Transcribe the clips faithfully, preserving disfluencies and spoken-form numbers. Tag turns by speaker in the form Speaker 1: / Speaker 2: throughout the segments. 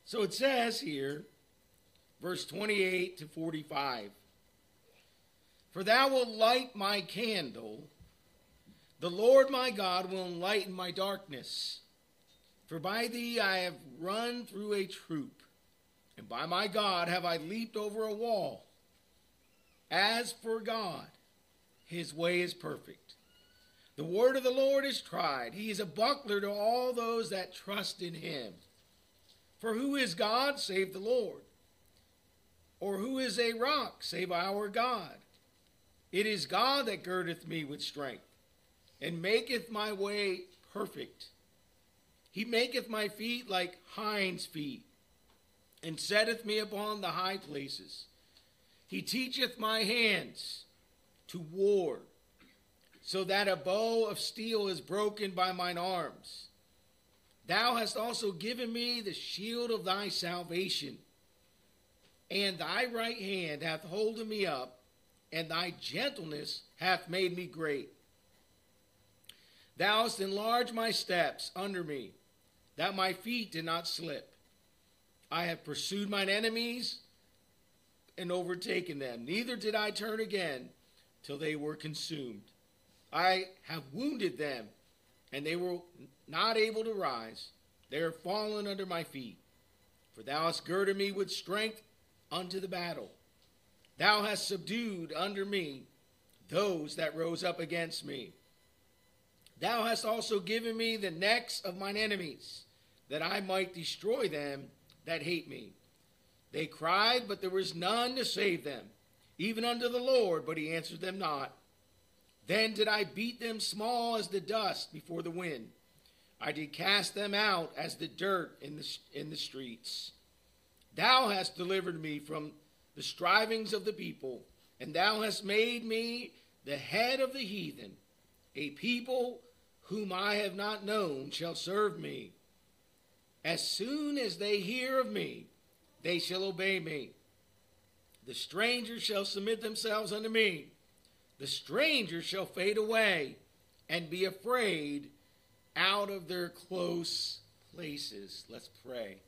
Speaker 1: So it says here, verse twenty-eight to forty-five, for thou wilt light my candle, the Lord my God will enlighten my darkness. For by thee I have run through a troop, and by my God have I leaped over a wall. As for God, his way is perfect. The word of the Lord is tried. He is a buckler to all those that trust in him. For who is God save the Lord? Or who is a rock save our God? It is God that girdeth me with strength, and maketh my way perfect. He maketh my feet like hinds' feet, and setteth me upon the high places. He teacheth my hands to war, so that a bow of steel is broken by mine arms. Thou hast also given me the shield of thy salvation, and thy right hand hath holden me up, and thy gentleness hath made me great. Thou hast enlarged my steps under me, that my feet did not slip. I have pursued mine enemies and overtaken them. Neither did I turn again till they were consumed. I have wounded them, and they were not able to rise. They are fallen under my feet. For thou hast girded me with strength unto the battle. Thou hast subdued under me those that rose up against me. Thou hast also given me the necks of mine enemies, that I might destroy them that hate me. They cried, but there was none to save them, even unto the Lord, but he answered them not. Then did I beat them small as the dust before the wind. I did cast them out as the dirt in the, in the streets. Thou hast delivered me from the strivings of the people, and thou hast made me the head of the heathen. A people whom I have not known shall serve me. As soon as they hear of me, they shall obey me. The strangers shall submit themselves unto me. The strangers shall fade away and be afraid out of their close places. Let's pray.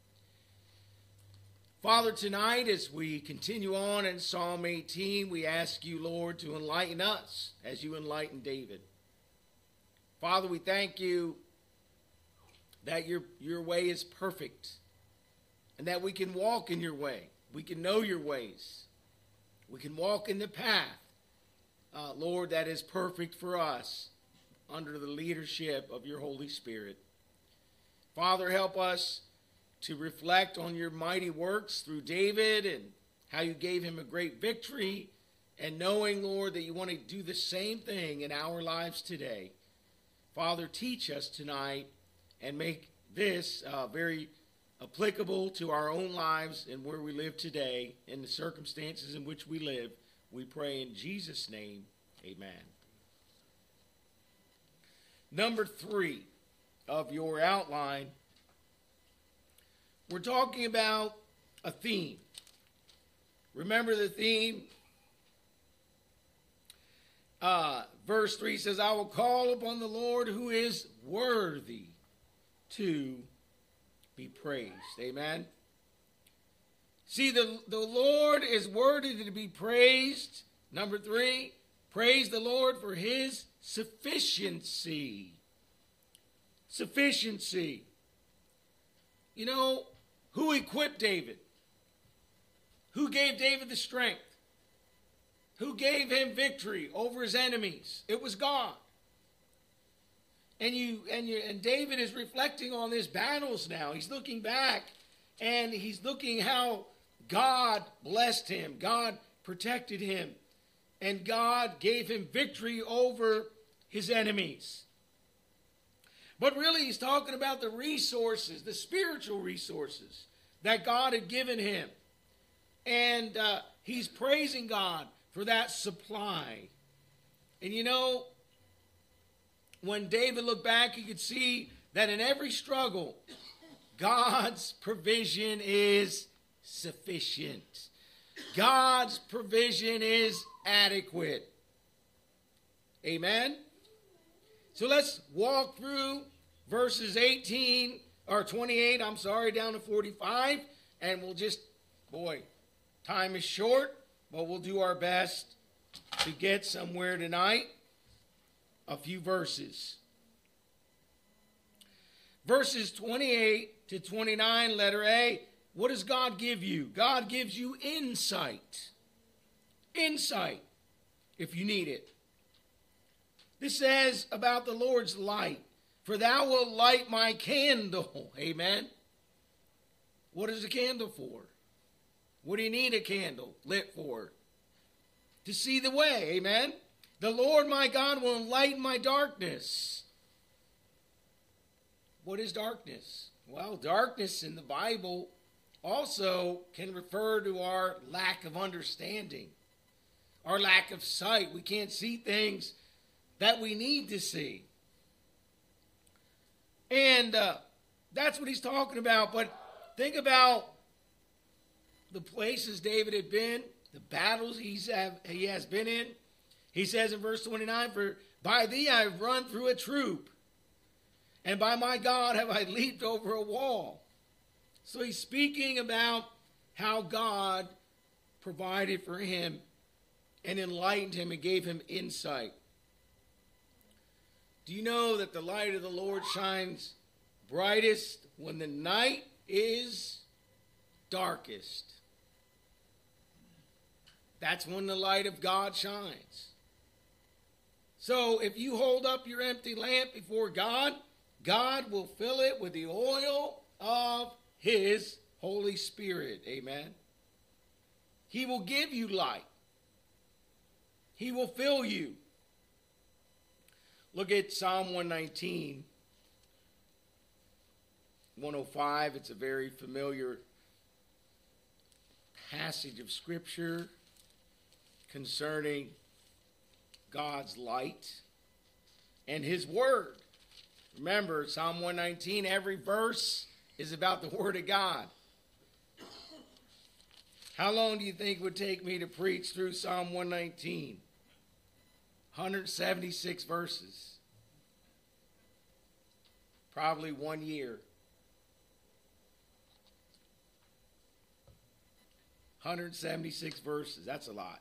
Speaker 1: Father, tonight as we continue on in Psalm eighteen, we ask you, Lord, to enlighten us as you enlightened David. Father, we thank you that your, your way is perfect and that we can walk in your way. We can know your ways. We can walk in the path, uh, Lord, that is perfect for us under the leadership of your Holy Spirit. Father, help us to reflect on your mighty works through David and how you gave him a great victory, and knowing, Lord, that you want to do the same thing in our lives today. Father, teach us tonight and make this uh, very applicable to our own lives and where we live today, in the circumstances in which we live. We pray in Jesus' name, amen. Number three of your outline, we're talking about a theme. Remember the theme? Uh, verse three says, I will call upon the Lord who is worthy to be praised. Amen. See, the, the Lord is worthy to be praised. Number three, praise the Lord for his sufficiency. Sufficiency. You know, who equipped David? Who gave David the strength? Who gave him victory over his enemies? It was God. And you and you and David is reflecting on his battles now. He's looking back and he's looking how God blessed him. God protected him. And God gave him victory over his enemies. But really he's talking about the resources, the spiritual resources that God had given him. And uh, he's praising God for that supply. And you know, when David looked back, he could see that in every struggle, God's provision is sufficient. God's provision is adequate. Amen? So let's walk through verses eighteen or twenty-eight, I'm sorry, down to forty-five. And we'll just, boy, time is short, but we'll do our best to get somewhere tonight. A few verses. Verses twenty-eight to twenty-nine, letter A. What does God give you? God gives you insight. Insight, if you need it. This says about the Lord's light. For thou wilt light my candle. Amen. What is a candle for? What do you need a candle lit for? To see the way. Amen. The Lord my God will enlighten my darkness. What is darkness? Well, darkness in the Bible also can refer to our lack of understanding, our lack of sight. We can't see things that we need to see. And uh, that's what he's talking about. But think about the places David had been, the battles he's have, he has been in. He says in verse twenty-nine, for by thee I have run through a troop, and by my God have I leaped over a wall. So he's speaking about how God provided for him and enlightened him and gave him insight. Do you know that the light of the Lord shines brightest when the night is darkest? That's when the light of God shines. So if you hold up your empty lamp before God, God will fill it with the oil of his Holy Spirit. Amen. He will give you light. He will fill you. Look at Psalm one nineteen, one oh five. It's a very familiar passage of Scripture concerning God's light and his word. Remember, Psalm one nineteen, every verse is about the word of God. How long do you think it would take me to preach through Psalm one nineteen? one hundred seventy-six verses. Probably one year. one hundred seventy-six verses. That's a lot.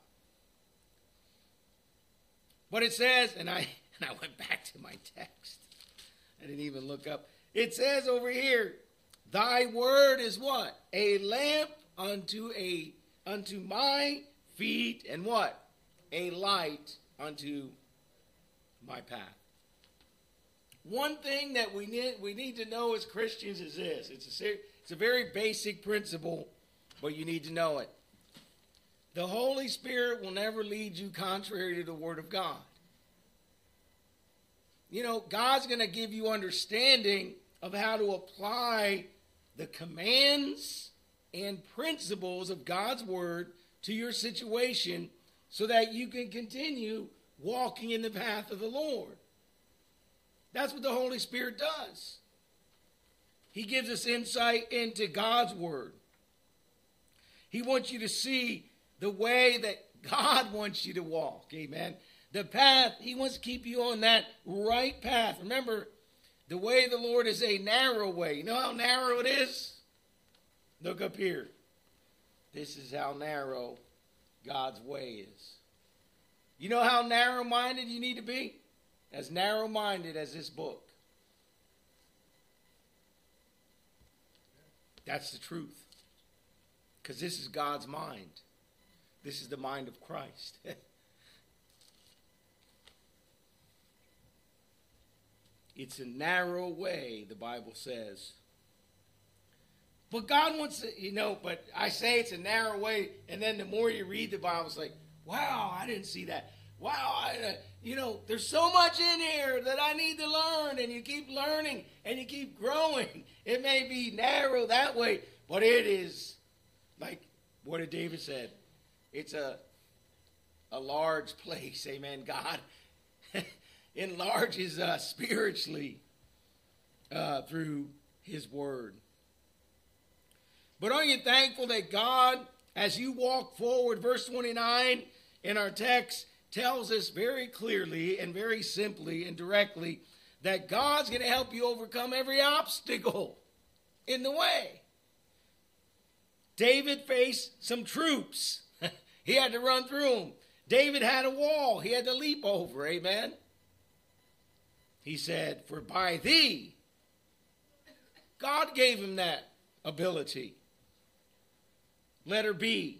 Speaker 1: But it says, and I and I went back to my text. I didn't even look up. It says over here, thy word is what? A lamp unto a unto my feet, and what? A light unto my path. One thing that we need we need to know as Christians is this. It's a it's a very basic principle, but you need to know it. The Holy Spirit will never lead you contrary to the Word of God. You know, God's going to give you understanding of how to apply the commands and principles of God's Word to your situation so that you can continue walking in the path of the Lord. That's what the Holy Spirit does. He gives us insight into God's Word. He wants you to see the way that God wants you to walk. Amen. The path, he wants to keep you on that right path. Remember, the way of the Lord is a narrow way. You know how narrow it is? Look up here. This is how narrow God's way is. You know how narrow-minded you need to be? As narrow-minded as this book. That's the truth. Because this is God's mind. This is the mind of Christ. It's a narrow way, the Bible says. But God wants to, you know, but I say it's a narrow way, and then the more you read the Bible, it's like, wow, I didn't see that. Wow, I, uh, you know, there's so much in here that I need to learn, and you keep learning, and you keep growing. It may be narrow that way, but it is, like what did David said? It's a a large place, amen. God enlarges us spiritually uh, through his word. But are you thankful that God, as you walk forward, verse twenty-nine in our text tells us very clearly and very simply and directly that God's going to help you overcome every obstacle. in the way. David faced some troops. He had to run through them. David had a wall he had to leap over. Amen. He said, for by thee, God gave him that ability. Letter B.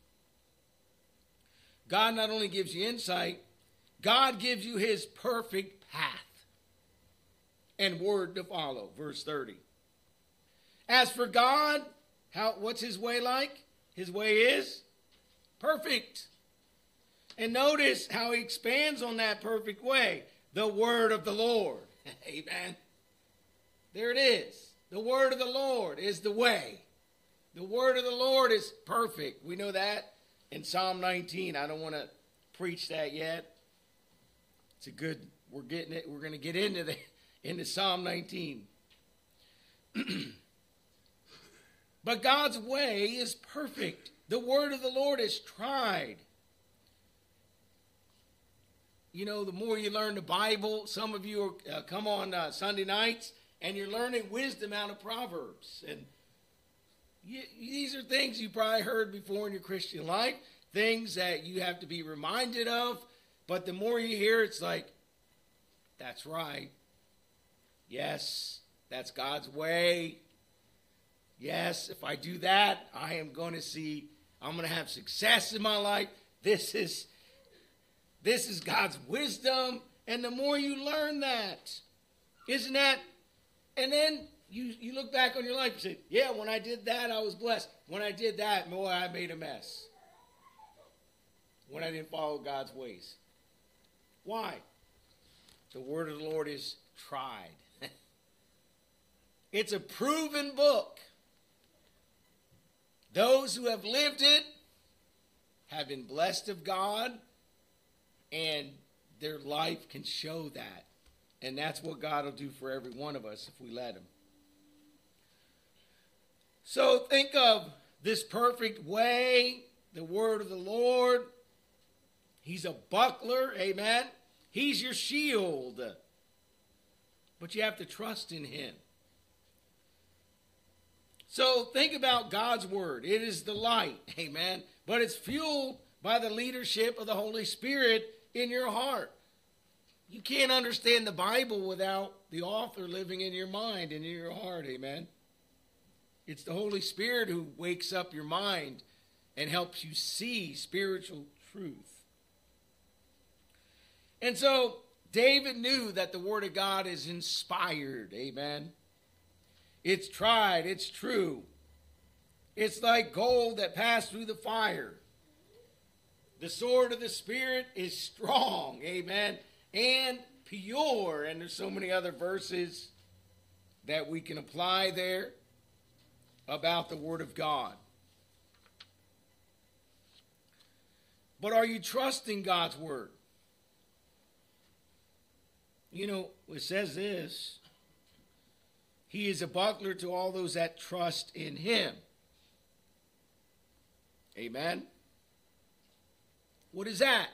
Speaker 1: God not only gives you insight, God gives you his perfect path and word to follow. Verse thirty. As for God, how what's his way like? His way is perfect. And notice how he expands on that perfect way. The word of the Lord. Amen. There it is. The word of the Lord is the way. The word of the Lord is perfect. We know that in Psalm nineteen. I don't want to preach that yet. It's a good, we're getting it. We're going to get into the into Psalm nineteen. But God's way is perfect. The word of the Lord is tried. You know, the more you learn the Bible, some of you are, uh, come on uh, Sunday nights, and you're learning wisdom out of Proverbs. And you, these are things you probably heard before in your Christian life, things that you have to be reminded of. But the more you hear, it's like, that's right. Yes, that's God's way. Yes, if I do that, I am going to see, I'm going to have success in my life. This is, this is God's wisdom. And the more you learn that, isn't that? And then you, you look back on your life and say, yeah, when I did that, I was blessed. When I did that, boy, I made a mess. When I didn't follow God's ways. Why? The word of the Lord is tried. It's a proven book. Those who have lived it have been blessed of God, and their life can show that. And that's what God will do for every one of us if we let him. So think of this perfect way, the word of the Lord. He's a buckler, amen. He's your shield. But you have to trust in him. So think about God's word. It is the light, amen. But it's fueled by the leadership of the Holy Spirit in your heart. You can't understand the Bible without the author living in your mind and in your heart, amen. It's the Holy Spirit who wakes up your mind and helps you see spiritual truth. And so David knew that the word of God is inspired, amen. It's tried, it's true. It's like gold that passed through the fire. The sword of the Spirit is strong, amen, and pure. And there's so many other verses that we can apply there about the word of God. But are you trusting God's word? You know, it says this. He is a buckler to all those that trust in him. Amen. What is that?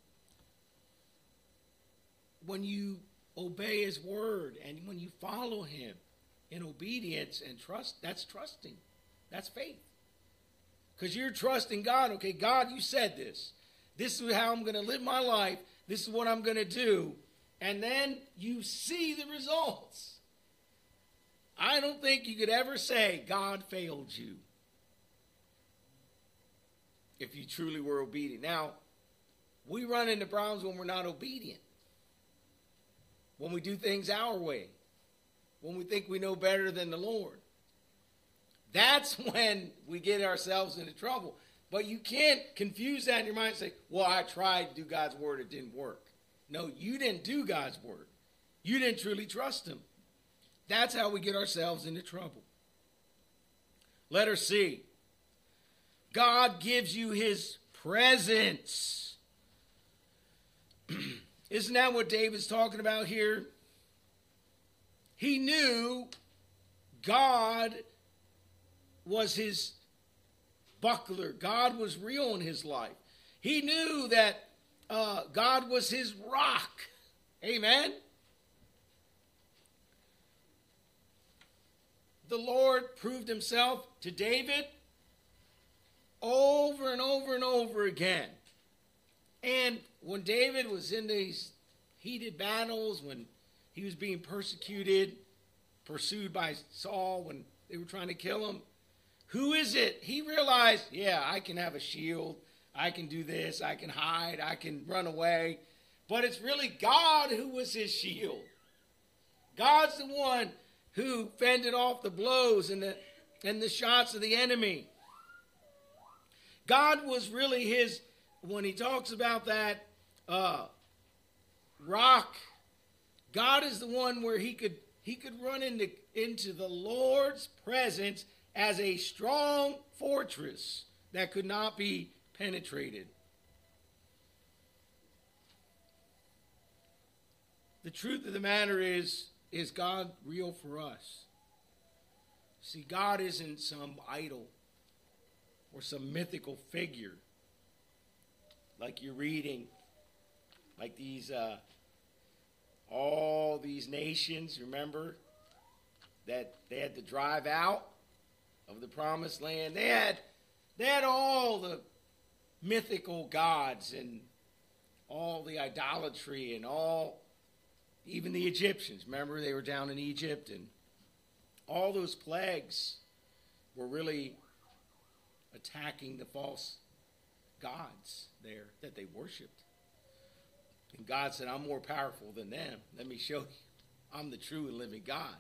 Speaker 1: When you obey his word and when you follow him in obedience and trust, that's trusting. That's faith. Because you're trusting God. Okay, God, you said this. This is how I'm going to live my life. This is what I'm going to do. And then you see the results. I don't think you could ever say God failed you if you truly were obedient. Now, we run into problems when we're not obedient. When we do things our way. When we think we know better than the Lord. That's when we get ourselves into trouble. But you can't confuse that in your mind and say, well, I tried to do God's word, it didn't work. No, you didn't do God's word. You didn't truly trust him. That's how we get ourselves into trouble. Letter C. God gives you his presence. Isn't that what David's talking about here? He knew God was his buckler. God was real in his life. He knew that uh, God was his rock. Amen. The Lord proved himself to David over and over and over again. And when David was in these heated battles, when he was being persecuted, pursued by Saul, when they were trying to kill him, who is it? He realized, yeah, I can have a shield. I can do this. I can hide. I can run away. But it's really God who was his shield. God's the one who fended off the blows and the, and the shots of the enemy. God was really his, when he talks about that uh, rock, God is the one where he could he could run into, into the Lord's presence as a strong fortress that could not be penetrated. The truth of the matter is, is God real for us? See, God isn't some idol or some mythical figure like you're reading, like these, uh, all these nations, remember, that they had to drive out of the promised land. They had, they had all the mythical gods and all the idolatry and all, even the Egyptians. Remember, they were down in Egypt, and all those plagues were really attacking the false gods there that they worshipped. And God said, I'm more powerful than them. Let me show you. I'm the true and living God.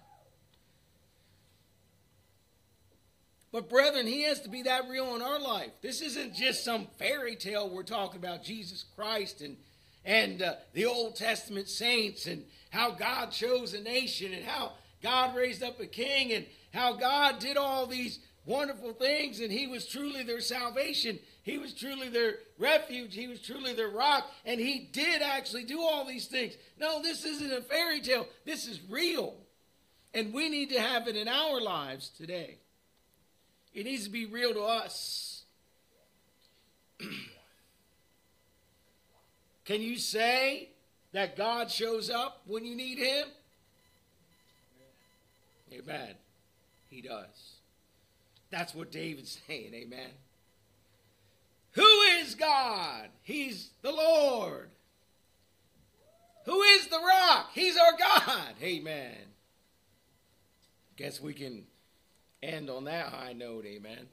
Speaker 1: But brethren, he has to be that real in our life. This isn't just some fairy tale we're talking about Jesus Christ and, and uh, the Old Testament saints and how God chose a nation and how God raised up a king and how God did all these wonderful things, and he was truly their salvation. He was truly their refuge. He was truly their rock, and he did actually do all these things. No, this isn't a fairy tale. This is real, and we need to have it in our lives today. It needs to be real to us. Can you say that God shows up when you need him? Amen. He does. That's what David's saying, amen. Who is God? He's the Lord. Who is the rock? He's our God, amen. Guess we can end on that high note, amen.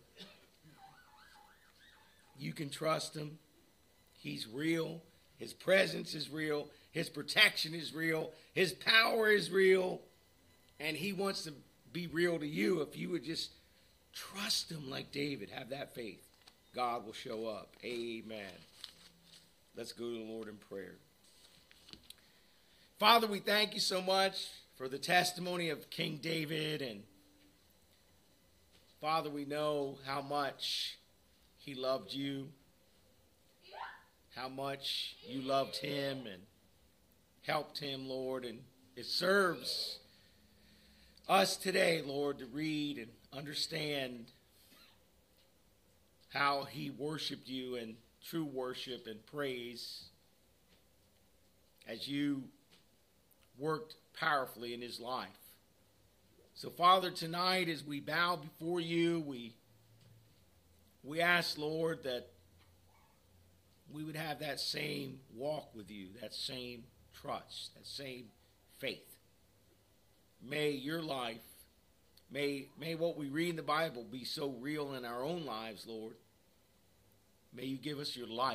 Speaker 1: You can trust him. He's real. His presence is real. His protection is real. His power is real. And he wants to be real to you if you would just trust him like David. Have that faith. God will show up. Amen. Let's go to the Lord in prayer. Father, we thank you so much for the testimony of King David. And Father, we know how much he loved you, how much you loved him and helped him, Lord. And it serves us today, Lord, to read and understand how he worshiped you in true worship and praise as you worked powerfully in his life. So, Father, tonight as we bow before you, we, we ask, Lord, that we would have that same walk with you, that same trust, that same faith. May your life, may, may what we read in the Bible be so real in our own lives, Lord. May you give us your life.